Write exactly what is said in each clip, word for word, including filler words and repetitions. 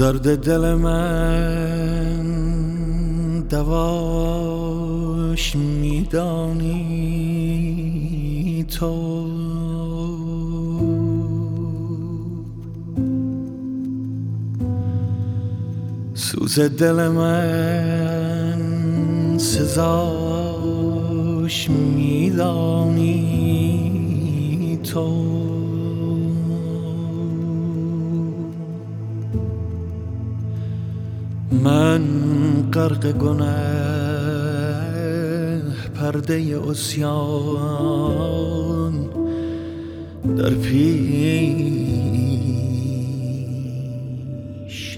درد دل من دواش میدانی تو، سوز دل من سزاش میدانی تو. من غرق گناه پرده عصیان در پیش،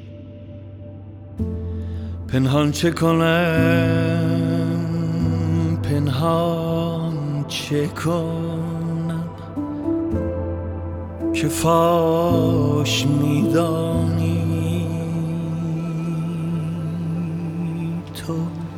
پنهان چه کنم پنهان چه کنم که فاش میدانی تو.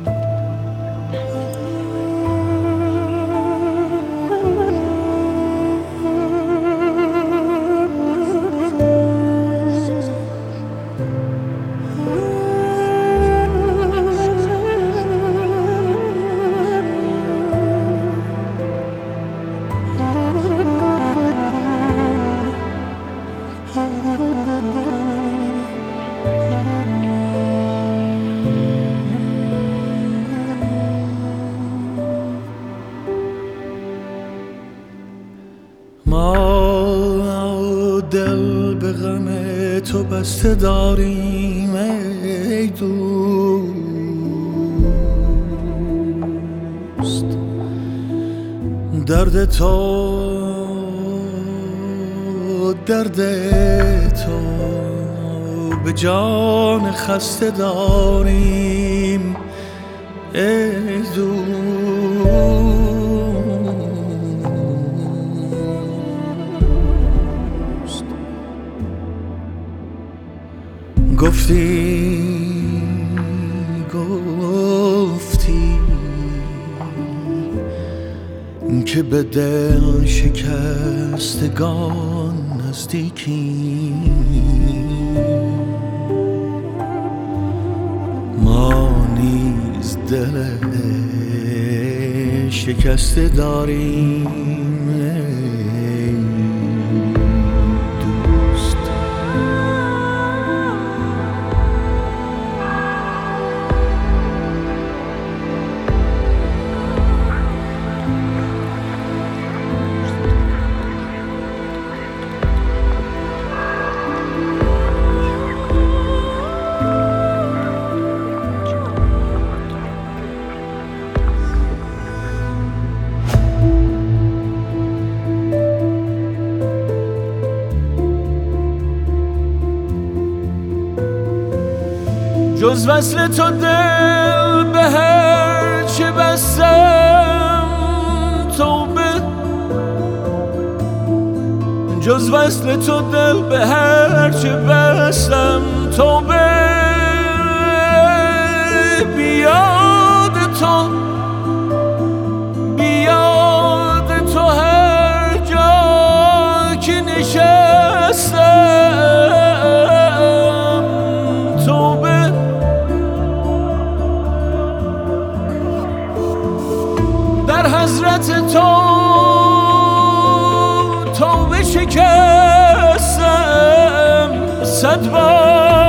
ما دل به غم تو بسته داریم ای دوست، درد تو درد تو به جان خسته داریم ای دوست. گفتی گفتی که به دل شکستگان نزدیکی، ما نیز دل شکسته داریم دوست. جز وصل تو دل به هر چه بستم توبه، جز وصل تو دل به هر چه بستم توبه. بیاد تو بیاد تو هر جا که نشستم توبه. در حضرت تو توبه شکستم صد بار